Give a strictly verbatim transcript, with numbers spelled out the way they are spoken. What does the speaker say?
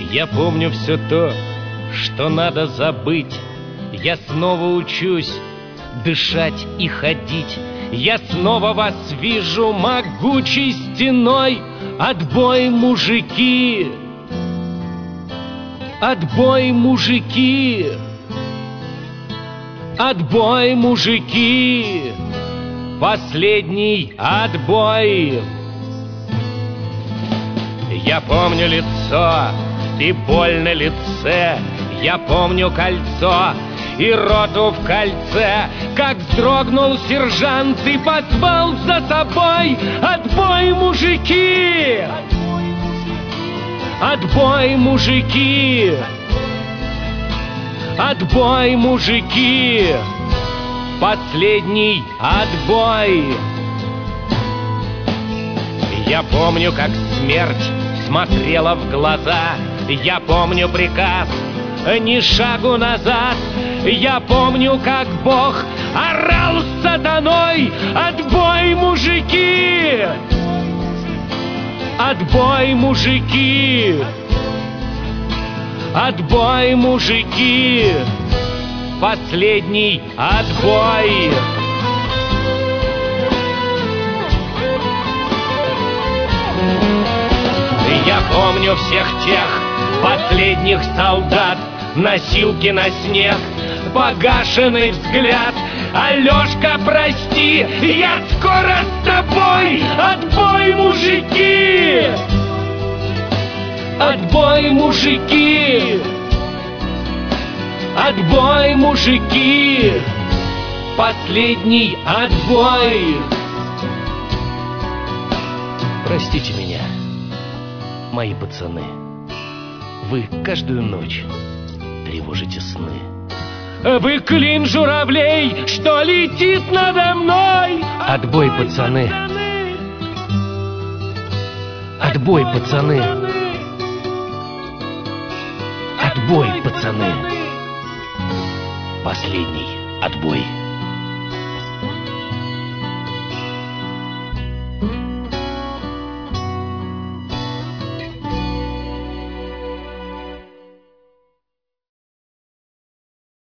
Я помню все то, что надо забыть. Я снова учусь дышать и ходить. Я снова вас вижу могучей стеной. Отбой, мужики! Отбой, мужики! Отбой, мужики! Последний отбой! Я помню лицо и боль на лице. Я помню кольцо и роту в кольце. Как вздрогнул сержант и позвал за собой. Отбой, мужики! Отбой, мужики! Отбой, мужики! Последний отбой! Я помню, как смерть смотрела в глаза. Я помню приказ ни шагу назад. Я помню, как Бог орал с сатаной. Отбой, мужики! Отбой, мужики! Отбой, мужики! Последний отбой! Я помню всех тех последних солдат, носилки на снег, погашенный взгляд. Алешка, прости, я скоро с тобой. Отбой, мужики! Отбой, мужики! Отбой, мужики! Последний отбой! Простите меня, мои пацаны. Вы каждую ночь тревожите сны. Вы клин журавлей, что летит надо мной. Отбой, пацаны. Отбой, пацаны. Отбой, пацаны. Последний отбой.